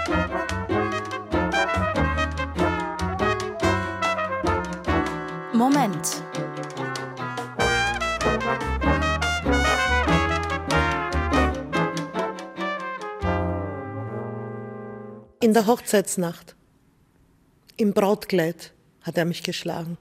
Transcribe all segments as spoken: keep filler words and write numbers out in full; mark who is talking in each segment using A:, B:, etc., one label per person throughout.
A: Moment.
B: In der Hochzeitsnacht, im Brautkleid, hat er mich geschlagen,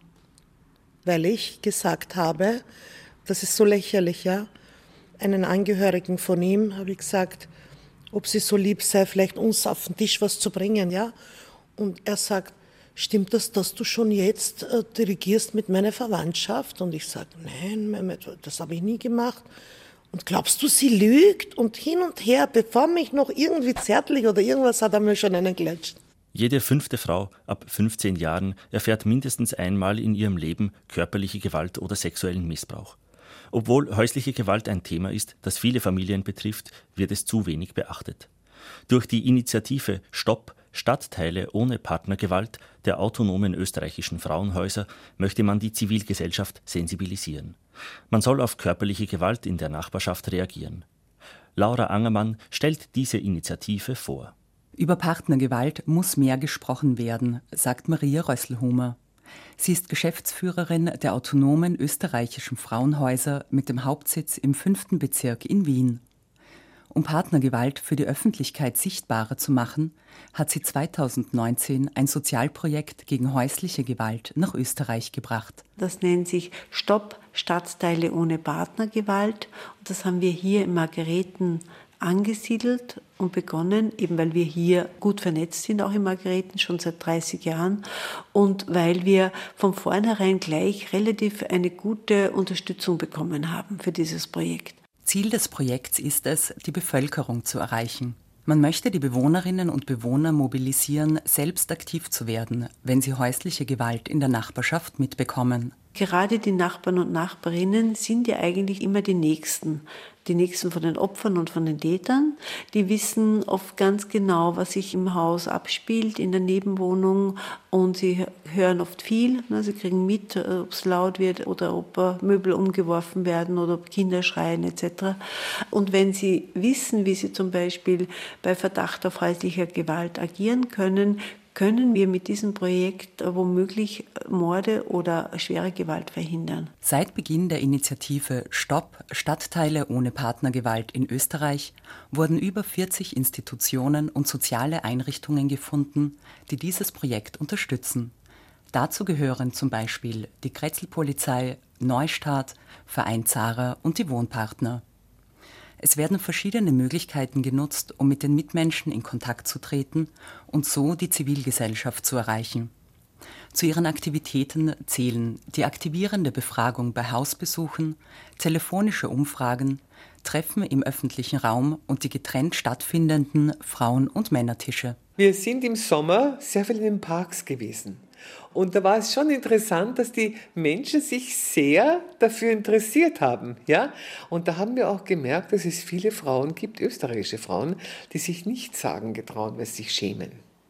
B: weil ich gesagt habe, das ist so lächerlich, ja, einen Angehörigen von ihm habe ich gesagt, ob sie so lieb sei, vielleicht uns auf den Tisch was zu bringen, ja. Und er sagt, stimmt das, dass du schon jetzt äh, dirigierst mit meiner Verwandtschaft? Und ich sage, nein, das habe ich nie gemacht. Und glaubst du, sie lügt? Und hin und her, bevor mich noch irgendwie zärtlich oder irgendwas hat, er mir schon einen gelatscht.
C: Jede fünfte Frau ab fünfzehn Jahren erfährt mindestens einmal in ihrem Leben körperliche Gewalt oder sexuellen Missbrauch. Obwohl häusliche Gewalt ein Thema ist, das viele Familien betrifft, wird es zu wenig beachtet. Durch die Initiative Stopp! Stadtteile ohne Partnergewalt der autonomen österreichischen Frauenhäuser möchte man die Zivilgesellschaft sensibilisieren. Man soll auf körperliche Gewalt in der Nachbarschaft reagieren. Laura Angermann stellt diese Initiative vor.
D: Über Partnergewalt muss mehr gesprochen werden, sagt Maria Rösselhumer. Sie ist Geschäftsführerin der autonomen österreichischen Frauenhäuser mit dem Hauptsitz im fünften Bezirk in Wien. Um Partnergewalt für die Öffentlichkeit sichtbarer zu machen, hat sie zweitausendneunzehn ein Sozialprojekt gegen häusliche Gewalt nach Österreich gebracht.
E: Das nennt sich Stopp! Stadtteile ohne Partnergewalt. Und das haben wir hier in Margareten angesiedelt und begonnen, eben weil wir hier gut vernetzt sind, auch in Margareten, schon seit dreißig Jahren. Und weil wir von vornherein gleich relativ eine gute Unterstützung bekommen haben für dieses Projekt.
D: Ziel des Projekts ist es, die Bevölkerung zu erreichen. Man möchte die Bewohnerinnen und Bewohner mobilisieren, selbst aktiv zu werden, wenn sie häusliche Gewalt in der Nachbarschaft mitbekommen.
E: Gerade die Nachbarn und Nachbarinnen sind ja eigentlich immer die Nächsten. Die Nächsten von den Opfern und von den Tätern. Die wissen oft ganz genau, was sich im Haus abspielt, in der Nebenwohnung. Und sie hören oft viel. Sie kriegen mit, ob es laut wird oder ob Möbel umgeworfen werden oder ob Kinder schreien et cetera. Und wenn sie wissen, wie sie zum Beispiel bei Verdacht auf häuslicher Gewalt agieren können, können wir mit diesem Projekt womöglich Morde oder schwere Gewalt verhindern.
D: Seit Beginn der Initiative Stopp! Stadtteile ohne Partnergewalt in Österreich wurden über vierzig Institutionen und soziale Einrichtungen gefunden, die dieses Projekt unterstützen. Dazu gehören zum Beispiel die Kretzelpolizei, Neustart, Verein Zara und die Wohnpartner. Es werden verschiedene Möglichkeiten genutzt, um mit den Mitmenschen in Kontakt zu treten und so die Zivilgesellschaft zu erreichen. Zu ihren Aktivitäten zählen die aktivierende Befragung bei Hausbesuchen, telefonische Umfragen, Treffen im öffentlichen Raum und die getrennt stattfindenden Frauen- und Männertische.
F: Wir sind im Sommer sehr viel in den Parks gewesen. Und da war es schon interessant, dass die Menschen sich sehr dafür interessiert haben. Ja? Und da haben wir auch gemerkt, dass es viele Frauen gibt, österreichische Frauen, die sich nicht sagen getrauen, weil sie sich schämen.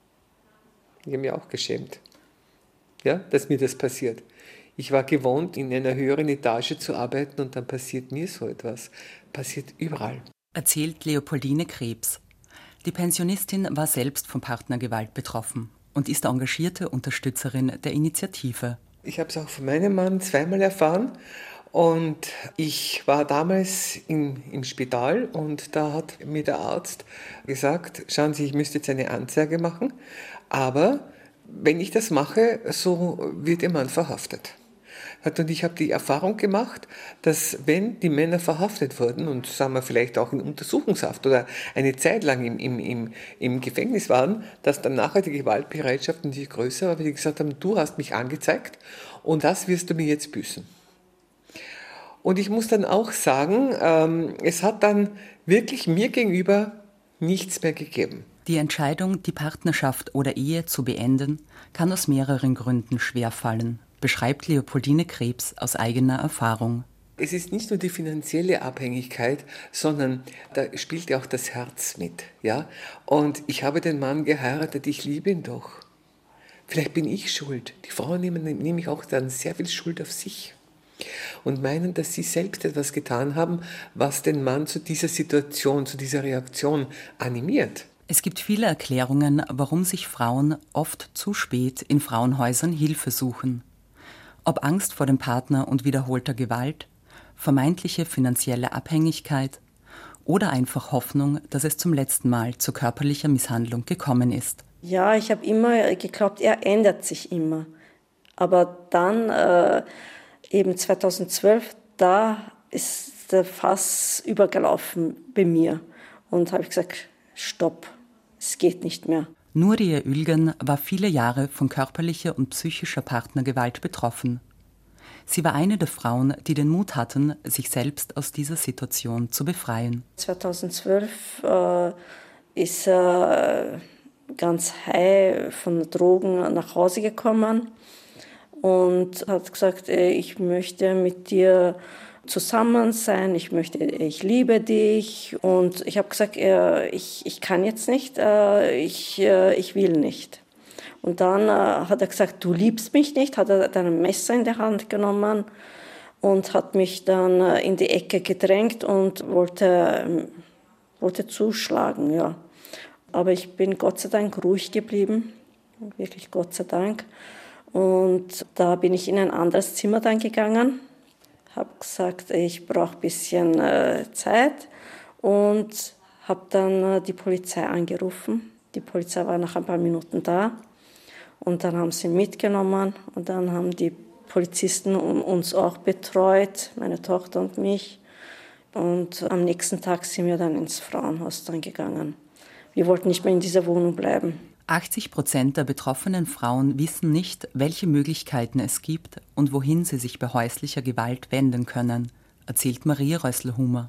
F: Ich habe mich auch geschämt, ja, dass mir das passiert. Ich war gewohnt, in einer höheren Etage zu arbeiten und dann passiert mir so etwas. Passiert überall.
D: Erzählt Leopoldine Krebs. Die Pensionistin war selbst von Partnergewalt betroffen und ist engagierte Unterstützerin der Initiative.
F: Ich habe es auch von meinem Mann zweimal erfahren und ich war damals im, im Spital und da hat mir der Arzt gesagt, schauen Sie, ich müsste jetzt eine Anzeige machen, aber wenn ich das mache, so wird Ihr Mann verhaftet. Und ich habe die Erfahrung gemacht, dass wenn die Männer verhaftet wurden und sagen wir vielleicht auch in Untersuchungshaft oder eine Zeit lang im, im, im, im Gefängnis waren, dass dann nachher die Gewaltbereitschaft natürlich größer war, weil die gesagt haben, du hast mich angezeigt und das wirst du mir jetzt büßen. Und ich muss dann auch sagen, ähm, es hat dann wirklich mir gegenüber nichts mehr gegeben.
D: Die Entscheidung, die Partnerschaft oder Ehe zu beenden, kann aus mehreren Gründen schwerfallen, beschreibt Leopoldine Krebs aus eigener Erfahrung.
F: Es ist nicht nur die finanzielle Abhängigkeit, sondern da spielt ja auch das Herz mit. Ja? Und ich habe den Mann geheiratet, ich liebe ihn doch. Vielleicht bin ich schuld. Die Frauen nehmen nämlich auch dann sehr viel Schuld auf sich und meinen, dass sie selbst etwas getan haben, was den Mann zu dieser Situation, zu dieser Reaktion animiert.
D: Es gibt viele Erklärungen, warum sich Frauen oft zu spät in Frauenhäusern Hilfe suchen. Ob Angst vor dem Partner und wiederholter Gewalt, vermeintliche finanzielle Abhängigkeit oder einfach Hoffnung, dass es zum letzten Mal zu körperlicher Misshandlung gekommen ist.
A: Ja, ich habe immer geglaubt, er ändert sich immer. Aber dann, äh, eben zweitausendzwölf, da ist der Fass übergelaufen bei mir. Und habe ich gesagt, stopp, es geht nicht mehr.
D: Nuriye Ülgen war viele Jahre von körperlicher und psychischer Partnergewalt betroffen. Sie war eine der Frauen, die den Mut hatten, sich selbst aus dieser Situation zu befreien.
A: zweitausendzwölf äh, ist er ganz high von Drogen nach Hause gekommen und hat gesagt, ich möchte mit dir zusammen sein, ich möchte, ich liebe dich. Und ich habe gesagt, ich, ich kann jetzt nicht, ich, ich will nicht. Und dann äh, hat er gesagt, du liebst mich nicht, hat er dann ein Messer in die Hand genommen und hat mich dann äh, in die Ecke gedrängt und wollte, äh, wollte zuschlagen, ja. Aber ich bin Gott sei Dank ruhig geblieben, wirklich Gott sei Dank. Und da bin ich in ein anderes Zimmer dann gegangen, habe gesagt, ich brauche ein bisschen äh, Zeit und habe dann äh, die Polizei angerufen. Die Polizei war nach ein paar Minuten da. Und dann haben sie mitgenommen und dann haben die Polizisten uns auch betreut, meine Tochter und mich. Und am nächsten Tag sind wir dann ins Frauenhaus dann gegangen. Wir wollten nicht mehr in dieser Wohnung bleiben.
D: achtzig Prozent der betroffenen Frauen wissen nicht, welche Möglichkeiten es gibt und wohin sie sich bei häuslicher Gewalt wenden können, erzählt Maria Rösselhumer.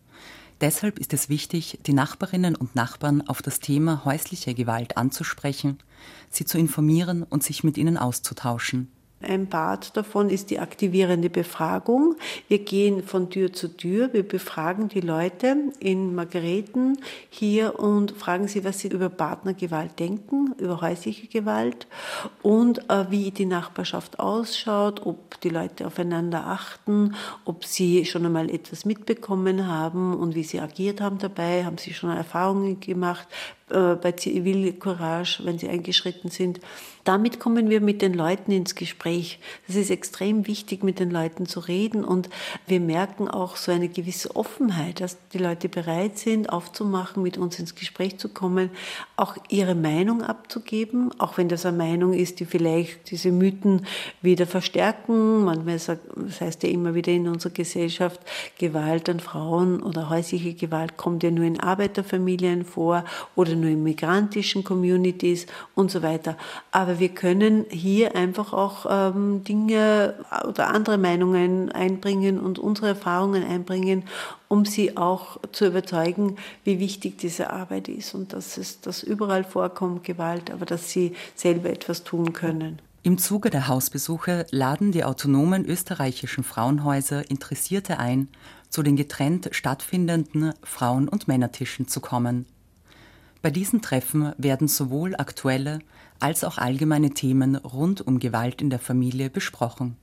D: Deshalb ist es wichtig, die Nachbarinnen und Nachbarn auf das Thema häusliche Gewalt anzusprechen, sie zu informieren und sich mit ihnen auszutauschen.
E: Ein Part davon ist die aktivierende Befragung. Wir gehen von Tür zu Tür, wir befragen die Leute in Margareten hier und fragen sie, was sie über Partnergewalt denken, über häusliche Gewalt und äh, wie die Nachbarschaft ausschaut, ob die Leute aufeinander achten, ob sie schon einmal etwas mitbekommen haben und wie sie agiert haben dabei, haben sie schon Erfahrungen gemacht äh, bei Zivilcourage, wenn sie eingeschritten sind. Damit kommen wir mit den Leuten ins Gespräch. Es ist extrem wichtig, mit den Leuten zu reden und wir merken auch so eine gewisse Offenheit, dass die Leute bereit sind, aufzumachen, mit uns ins Gespräch zu kommen, auch ihre Meinung abzugeben, auch wenn das eine Meinung ist, die vielleicht diese Mythen wieder verstärken. Manchmal sagt, das heißt ja immer wieder in unserer Gesellschaft, Gewalt an Frauen oder häusliche Gewalt kommt ja nur in Arbeiterfamilien vor oder nur in migrantischen Communities und so weiter. Aber wir können hier einfach auch ähm, Dinge oder andere Meinungen einbringen und unsere Erfahrungen einbringen, um sie auch zu überzeugen, wie wichtig diese Arbeit ist und dass es dass überall vorkommt, Gewalt, aber dass sie selber etwas tun können.
D: Im Zuge der Hausbesuche laden die autonomen österreichischen Frauenhäuser Interessierte ein, zu den getrennt stattfindenden Frauen- und Männertischen zu kommen. Bei diesen Treffen werden sowohl aktuelle als auch allgemeine Themen rund um Gewalt in der Familie besprochen.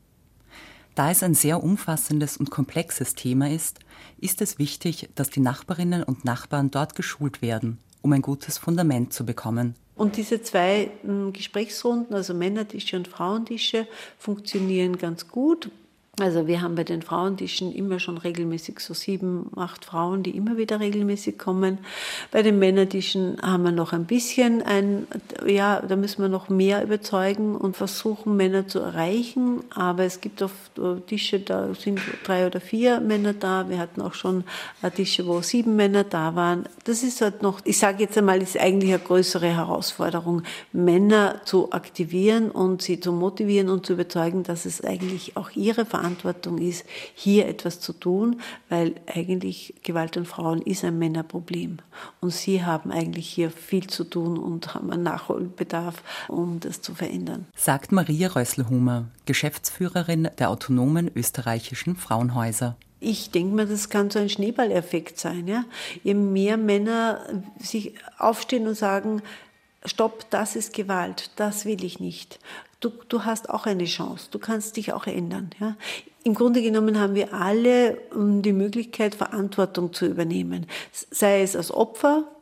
D: Da es ein sehr umfassendes und komplexes Thema ist, ist es wichtig, dass die Nachbarinnen und Nachbarn dort geschult werden, um ein gutes Fundament zu bekommen.
E: Und diese zwei Gesprächsrunden, also Männertische und Frauentische, funktionieren ganz gut. Also wir haben bei den Frauentischen immer schon regelmäßig so sieben, acht Frauen, die immer wieder regelmäßig kommen. Bei den Männertischen haben wir noch ein bisschen ein, ja, da müssen wir noch mehr überzeugen und versuchen, Männer zu erreichen. Aber es gibt oft Tische, da sind drei oder vier Männer da. Wir hatten auch schon Tische, wo sieben Männer da waren. Das ist halt noch, ich sage jetzt einmal, ist eigentlich eine größere Herausforderung, Männer zu aktivieren und sie zu motivieren und zu überzeugen, dass es eigentlich auch ihre Verantwortung Verantwortung ist, hier etwas zu tun, weil eigentlich Gewalt an Frauen ist ein Männerproblem. Und sie haben eigentlich hier viel zu tun und haben einen Nachholbedarf, um das zu verändern.
D: Sagt Maria Rösselhumer, Geschäftsführerin der autonomen österreichischen Frauenhäuser.
E: Ich denke mir, das kann so ein Schneeballeffekt sein. Ja? Je mehr Männer sich aufstehen und sagen, stopp, das ist Gewalt, das will ich nicht. Du, du hast auch eine Chance, du kannst dich auch ändern. Ja? Im Grunde genommen haben wir alle die Möglichkeit, Verantwortung zu übernehmen. Sei es als Opfer,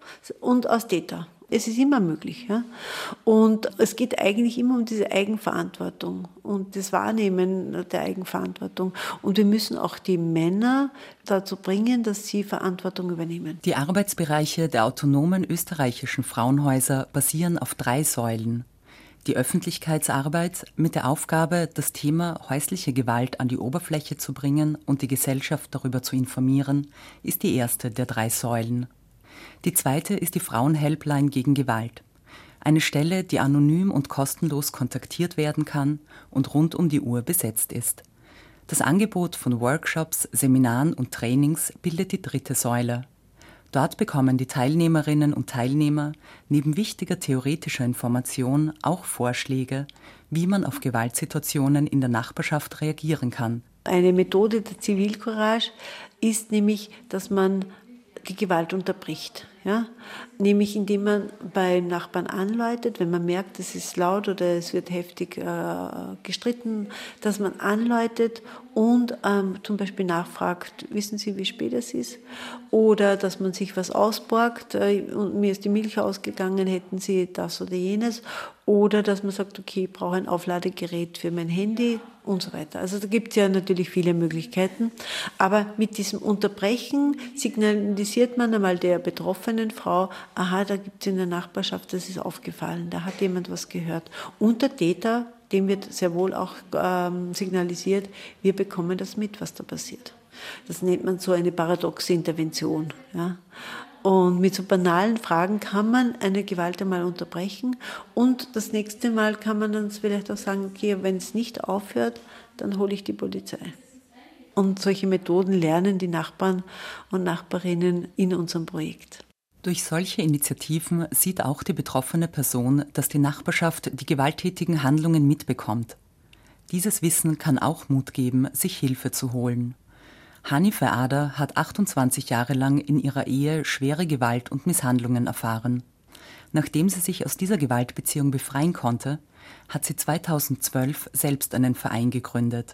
E: und als Täter. Es ist immer möglich. Ja? Und es geht eigentlich immer um diese Eigenverantwortung und das Wahrnehmen der Eigenverantwortung. Und wir müssen auch die Männer dazu bringen, dass sie Verantwortung übernehmen.
D: Die Arbeitsbereiche der autonomen österreichischen Frauenhäuser basieren auf drei Säulen. Die Öffentlichkeitsarbeit mit der Aufgabe, das Thema häusliche Gewalt an die Oberfläche zu bringen und die Gesellschaft darüber zu informieren, ist die erste der drei Säulen. Die zweite ist die Frauenhelpline gegen Gewalt. Eine Stelle, die anonym und kostenlos kontaktiert werden kann und rund um die Uhr besetzt ist. Das Angebot von Workshops, Seminaren und Trainings bildet die dritte Säule. Dort bekommen die Teilnehmerinnen und Teilnehmer neben wichtiger theoretischer Information auch Vorschläge, wie man auf Gewaltsituationen in der Nachbarschaft reagieren kann.
E: Eine Methode der Zivilcourage ist nämlich, dass man die Gewalt unterbricht. Ja? Nämlich indem man beim Nachbarn anläutet, wenn man merkt, es ist laut oder es wird heftig äh, gestritten, dass man anläutet und ähm, zum Beispiel nachfragt, wissen Sie, wie spät es ist? Oder dass man sich was ausborgt, äh, und mir ist die Milch ausgegangen, hätten Sie das oder jenes? Oder dass man sagt, okay, ich brauche ein Aufladegerät für mein Handy und so weiter. Also da gibt es ja natürlich viele Möglichkeiten. Aber mit diesem Unterbrechen signalisiert man einmal der betroffenen Frau, aha, da gibt es in der Nachbarschaft, das ist aufgefallen, da hat jemand was gehört. Und der Täter, dem wird sehr wohl auch ähm, signalisiert, wir bekommen das mit, was da passiert. Das nennt man so eine paradoxe Intervention. Ja? Und mit so banalen Fragen kann man eine Gewalt einmal unterbrechen und das nächste Mal kann man dann vielleicht auch sagen, okay, wenn es nicht aufhört, dann hole ich die Polizei. Und solche Methoden lernen die Nachbarn und Nachbarinnen in unserem Projekt.
D: Durch solche Initiativen sieht auch die betroffene Person, dass die Nachbarschaft die gewalttätigen Handlungen mitbekommt. Dieses Wissen kann auch Mut geben, sich Hilfe zu holen. Hanife Ader hat achtundzwanzig Jahre lang in ihrer Ehe schwere Gewalt und Misshandlungen erfahren. Nachdem sie sich aus dieser Gewaltbeziehung befreien konnte, hat sie zweitausendzwölf selbst einen Verein gegründet.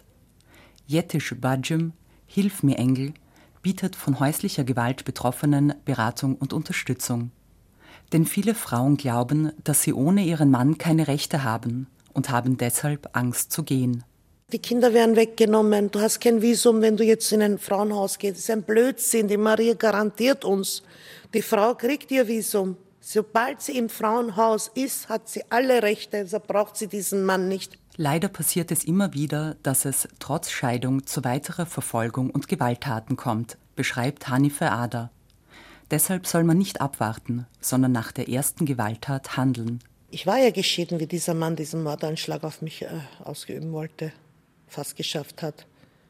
D: Yetish Bajum, Hilf mir Engel, bietet von häuslicher Gewalt Betroffenen Beratung und Unterstützung. Denn viele Frauen glauben, dass sie ohne ihren Mann keine Rechte haben und haben deshalb Angst zu gehen.
B: Die Kinder werden weggenommen, du hast kein Visum, wenn du jetzt in ein Frauenhaus gehst. Das ist ein Blödsinn, die Maria garantiert uns. Die Frau kriegt ihr Visum. Sobald sie im Frauenhaus ist, hat sie alle Rechte, also braucht sie diesen Mann nicht.
D: Leider passiert es immer wieder, dass es trotz Scheidung zu weiterer Verfolgung und Gewalttaten kommt, beschreibt Hanife Ader. Deshalb soll man nicht abwarten, sondern nach der ersten Gewalttat handeln.
B: Ich war ja geschieden, wie dieser Mann diesen Mordanschlag auf mich äh, ausgeüben wollte, fast geschafft hat.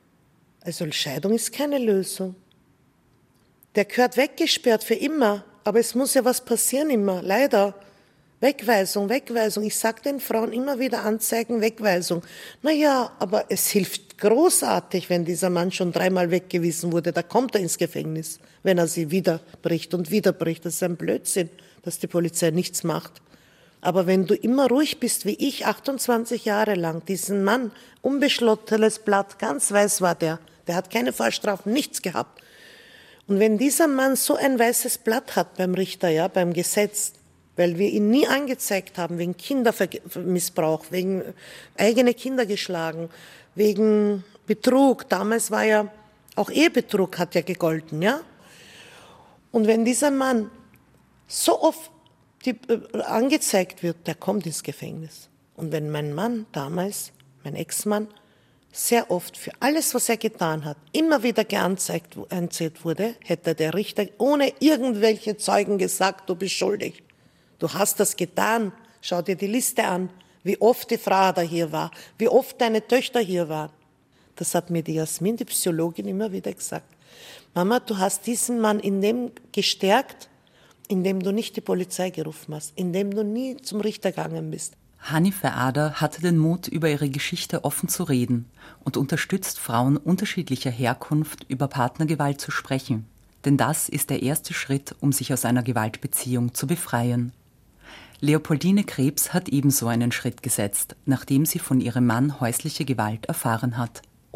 B: Also Scheidung ist keine Lösung. Der gehört weggesperrt für immer, aber es muss ja was passieren immer, leider. Wegweisung, Wegweisung. Ich sage den Frauen immer wieder Anzeigen, Wegweisung. Naja, aber es hilft großartig, wenn dieser Mann schon dreimal weggewiesen wurde. Da kommt er ins Gefängnis, wenn er sie wieder bricht und wieder bricht. Das ist ein Blödsinn, dass die Polizei nichts macht. Aber wenn du immer ruhig bist, wie ich, achtundzwanzig Jahre lang, diesen Mann, unbeschlottenes Blatt, ganz weiß war der, der hat keine Vorstrafen, nichts gehabt. Und wenn dieser Mann so ein weißes Blatt hat beim Richter, ja, beim Gesetz, weil wir ihn nie angezeigt haben, wegen Kindermissbrauch, wegen eigene Kinder geschlagen, wegen Betrug. Damals war ja, auch Ehebetrug hat ja gegolten, ja. Und wenn dieser Mann so oft die, äh, angezeigt wird, der kommt ins Gefängnis. Und wenn mein Mann damals, mein Ex-Mann, sehr oft für alles, was er getan hat, immer wieder geanzeigt wurde, hätte der Richter ohne irgendwelche Zeugen gesagt, du bist schuldig. Du hast das getan. Schau dir die Liste an, wie oft die Frau da hier war, wie oft deine Töchter hier waren. Das hat mir die Jasmin, die Psychologin, immer wieder gesagt. Mama, du hast diesen Mann in dem gestärkt, indem du nicht die Polizei gerufen hast, indem du nie zum Richter gegangen bist.
D: Hanife Ader hatte den Mut, über ihre Geschichte offen zu reden und unterstützt Frauen unterschiedlicher Herkunft, über Partnergewalt zu sprechen. Denn das ist der erste Schritt, um sich aus einer Gewaltbeziehung zu befreien. Leopoldine Krebs hat ebenso einen Schritt gesetzt, nachdem sie von ihrem Mann häusliche Gewalt erfahren hat.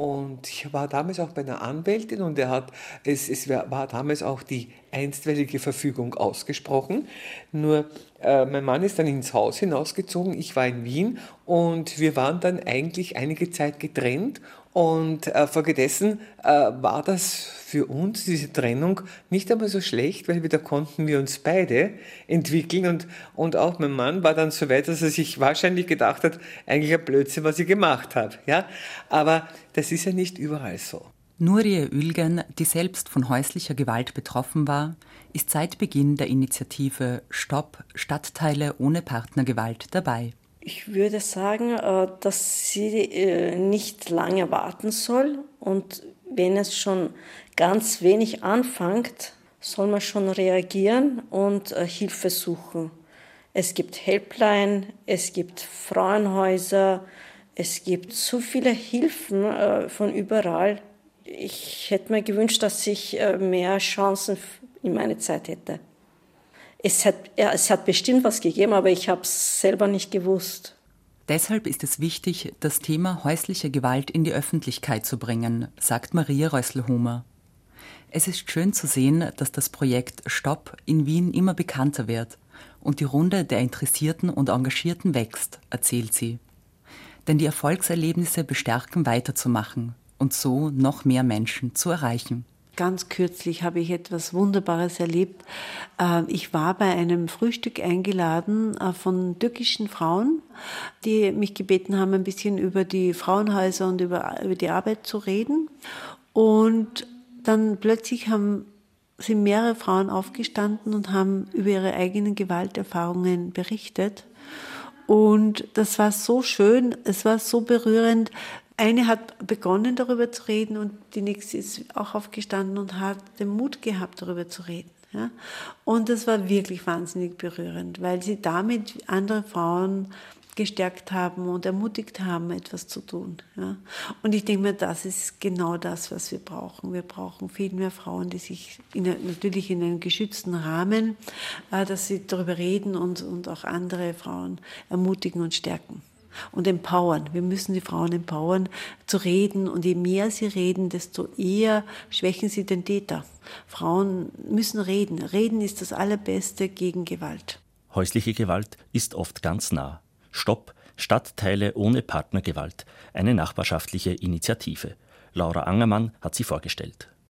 F: Und ich war damals auch bei einer Anwältin und er hat, es, es war damals auch die einstweilige Verfügung ausgesprochen. Nur äh, mein Mann ist dann ins Haus hinausgezogen, ich war in Wien und wir waren dann eigentlich einige Zeit getrennt. Und äh, folgedessen äh, war das für uns, diese Trennung, nicht einmal so schlecht, weil wir, da konnten wir uns beide entwickeln. Und, und auch mein Mann war dann so weit, dass er sich wahrscheinlich gedacht hat, eigentlich ein Blödsinn, was ich gemacht habe. Ja? Aber das ist ja nicht überall so.
D: Nurie Ülgen, die selbst von häuslicher Gewalt betroffen war, ist seit Beginn der Initiative Stopp Stadtteile ohne Partnergewalt dabei.
A: Ich würde sagen, dass sie nicht lange warten soll und wenn es schon ganz wenig anfängt, soll man schon reagieren und Hilfe suchen. Es gibt Helpline, es gibt Frauenhäuser, es gibt so viele Hilfen von überall. Ich hätte mir gewünscht, dass ich mehr Chancen in meiner Zeit hätte. Es hat, ja, es hat bestimmt was gegeben, aber ich habe es selber nicht gewusst.
D: Deshalb ist es wichtig, das Thema häusliche Gewalt in die Öffentlichkeit zu bringen, sagt Maria Rösselhumer. Es ist schön zu sehen, dass das Projekt Stopp in Wien immer bekannter wird und die Runde der Interessierten und Engagierten wächst, erzählt sie. Denn die Erfolgserlebnisse bestärken, weiterzumachen und so noch mehr Menschen zu erreichen.
E: Ganz kürzlich habe ich etwas Wunderbares erlebt. Ich war bei einem Frühstück eingeladen von türkischen Frauen, die mich gebeten haben, ein bisschen über die Frauenhäuser und über, über die Arbeit zu reden. Und dann plötzlich haben, sind mehrere Frauen aufgestanden und haben über ihre eigenen Gewalterfahrungen berichtet. Und das war so schön, es war so berührend. Eine hat begonnen, darüber zu reden und die nächste ist auch aufgestanden und hat den Mut gehabt, darüber zu reden. Ja? Und das war wirklich wahnsinnig berührend, weil sie damit andere Frauen gestärkt haben und ermutigt haben, etwas zu tun. Ja? Und ich denke mir, das ist genau das, was wir brauchen. Wir brauchen viel mehr Frauen, die sich in, natürlich in einem geschützten Rahmen, äh, dass sie darüber reden und, und auch andere Frauen ermutigen und stärken. Und empowern. Wir müssen die Frauen empowern, zu reden. Und je mehr sie reden, desto eher schwächen sie den Täter. Frauen müssen reden. Reden ist das Allerbeste gegen Gewalt.
C: Häusliche Gewalt ist oft ganz nah. Stopp, Stadtteile ohne Partnergewalt. Eine nachbarschaftliche Initiative. Laura Angermann hat sie vorgestellt.